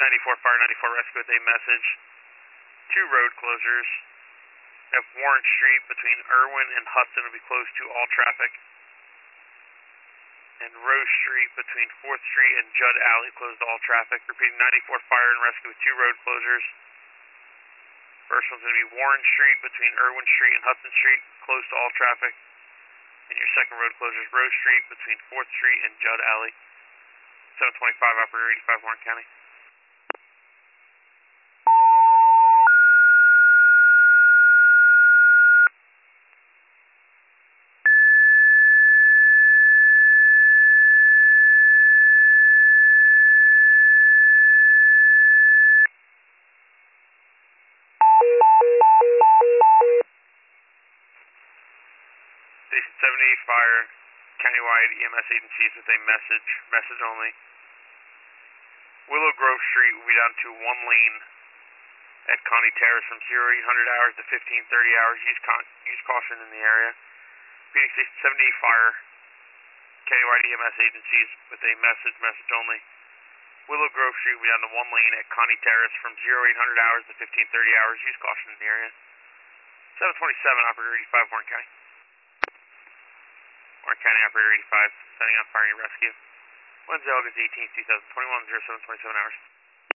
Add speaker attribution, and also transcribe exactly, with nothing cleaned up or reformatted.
Speaker 1: ninety-four Fire, ninety-four Rescue with a message. Two road closures. At Warren Street between Irwin and Hudson will be closed to all traffic. And Rose Street between fourth Street and Judd Alley closed to all traffic. Repeating, ninety-four Fire and Rescue with two road closures. First one's going to be Warren Street between Irwin Street and Hudson Street, closed to all traffic. And your second road closure is Rose Street between fourth Street and Judd Alley. seven twenty-five, Operator eighty-five, Warren County. Station seventy-eight Fire, countywide E M S agencies with a message, message only. Willow Grove Street will be down to one lane at Connie Terrace from zero eight hundred hours to fifteen thirty hours. Use, con use caution in the area. Repeating, Station seventy-eight Fire, countywide E M S agencies with a message, message only. Willow Grove Street will be down to one lane at Connie Terrace from zero eight hundred hours to fifteen thirty hours. Use caution in the area. seven twenty-seven, Operator eighty-five, Warren County. Warren County, Operator eighty-five, sending out fire and rescue. Wednesday, August eighteenth, two thousand twenty-one, oh seven twenty-seven hours.